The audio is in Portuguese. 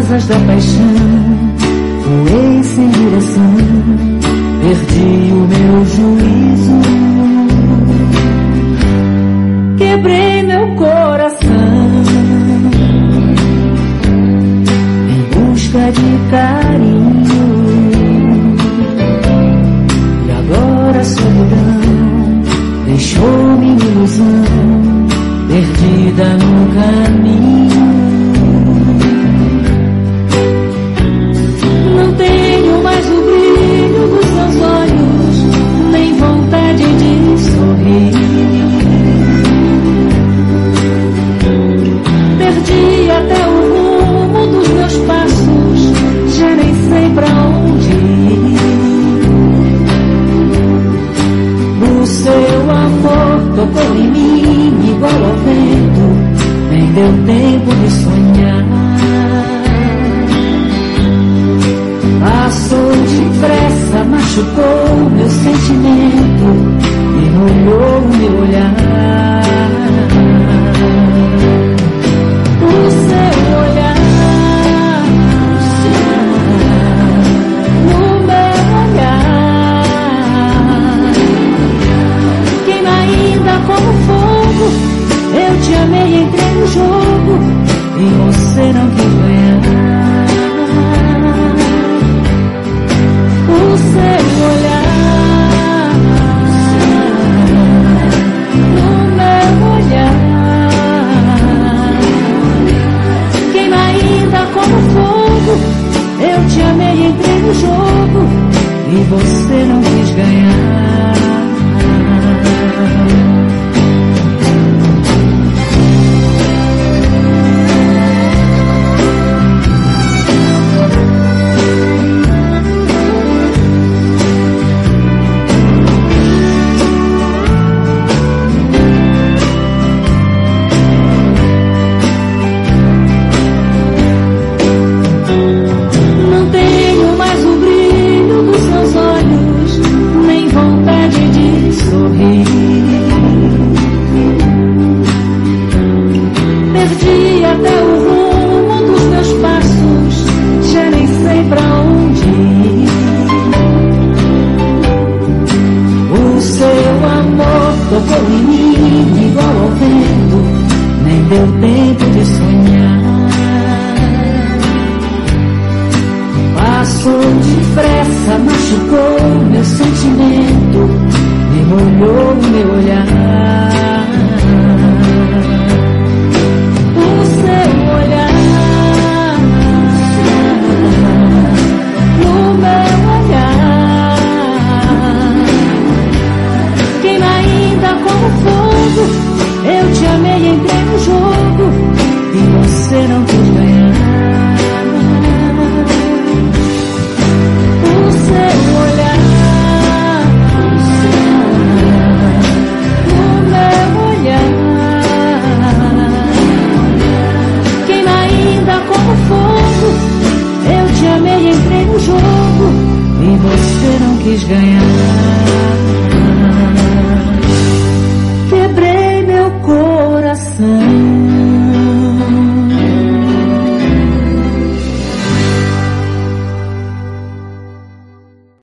asas da paixão, voei sem direção, perdi o meu juízo, quebrei meu coração em busca de carinho, e agora a solidão deixou minha ilusão perdida no caminho. Não tenho mais o brilho dos seus olhos, nem vontade de sorrir. Perdi até o rumo dos meus passos, já nem sei pra onde ir. O seu amor tocou em mim igual ao vento, nem deu tempo de sonhar. Passou depressa, machucou meu sentimento e molhou meu olhar. O seu olhar no meu olhar queima ainda como fogo. Eu te amei, entrei no jogo e você não quis ganhar. O seu olhar no meu olhar queima ainda como fogo. Eu te amei, entrei no jogo e você não quis ganhar. Perdi até o rumo dos meus passos, já nem sei pra onde ir. O seu amor tocou em mim igual ao vento, nem deu tempo de sonhar. Passou depressa, machucou meu sentimento e molhou meu olhar. Eu te amei, entrei no jogo e você não quis ganhar. O seu olhar no meu olhar queima ainda como fogo. Eu te amei, entrei no jogo e você não quis ganhar.